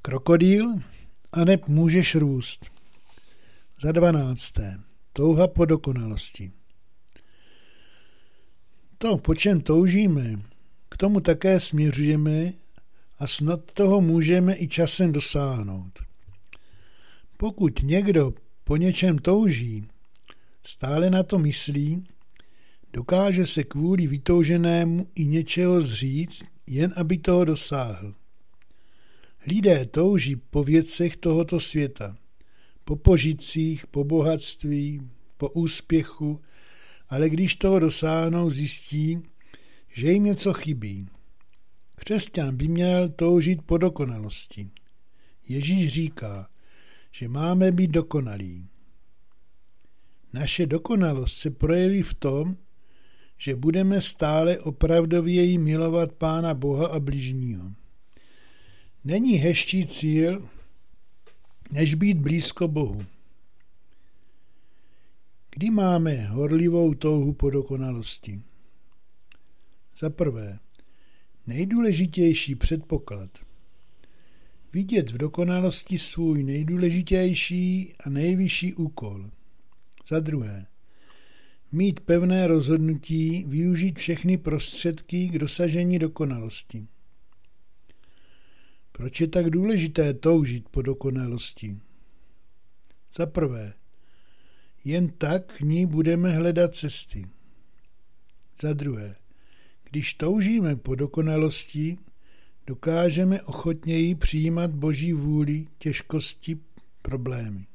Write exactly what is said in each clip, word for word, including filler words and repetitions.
Krokodýl, aneb můžeš růst. Za dvanácté. Touha po dokonalosti. To, po čem toužíme, k tomu také směřujeme a snad toho můžeme i časem dosáhnout. Pokud někdo po něčem touží, stále na to myslí, dokáže se kvůli vytouženému i něčeho zříct, jen aby toho dosáhl. Lidé touží po věcech tohoto světa, po požitcích, po bohatství, po úspěchu, ale když toho dosáhnou, zjistí, že jim něco chybí. Křesťan by měl toužit po dokonalosti. Ježíš říká, že máme být dokonalí. Naše dokonalost se projeví v tom, že budeme stále opravdověji milovat Pána Boha a bližního. Není hezčí cíl, než být blízko Bohu. Kdy máme horlivou touhu po dokonalosti? Za prvé, nejdůležitější předpoklad. Vidět v dokonalosti svůj nejdůležitější a nejvyšší úkol. Za druhé, mít pevné rozhodnutí využít všechny prostředky k dosažení dokonalosti. Proč je tak důležité toužit po dokonalosti? Za prvé, jen tak k ní budeme hledat cesty. Za druhé, když toužíme po dokonalosti, dokážeme ochotněji přijímat Boží vůli, těžkosti, problémy.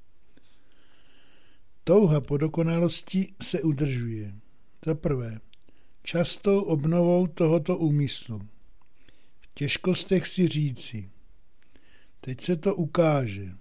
Touha po dokonalosti se udržuje. Za prvé, častou obnovou tohoto úmyslu. V těžkostech si říci, teď se to ukáže.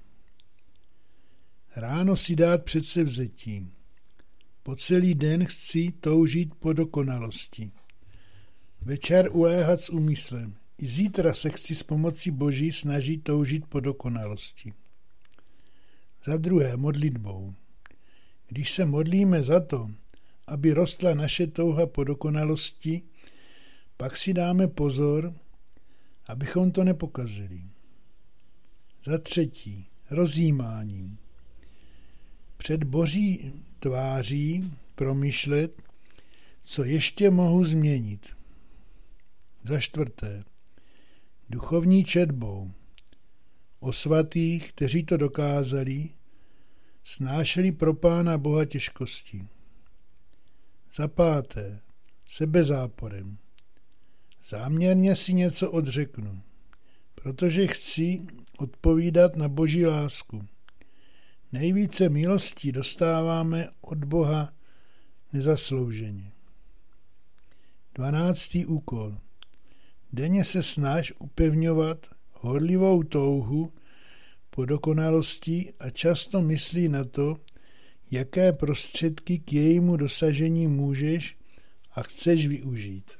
Ráno si dát předsevzetí. Po celý den chci toužit po dokonalosti. Večer uléhat s úmyslem. I zítra se chci s pomocí Boží snažit toužit po dokonalosti. Za druhé, modlitbou. Když se modlíme za to, aby rostla naše touha po dokonalosti, pak si dáme pozor, abychom to nepokazili. Za třetí, rozjímáním. Před Boží tváří promýšlet, co ještě mohu změnit. Za čtvrté, duchovní četbou. O svatých, kteří to dokázali, snášeli pro Pána Boha těžkosti. Za páté, sebezáporem. Záměrně si něco odřeknu, protože chci odpovídat na Boží lásku. Nejvíce milostí dostáváme od Boha nezaslouženě. Dvanáctý úkol. Denně se snaž upevňovat horlivou touhu po dokonalosti a často myslí na to, jaké prostředky k jejímu dosažení můžeš a chceš využít.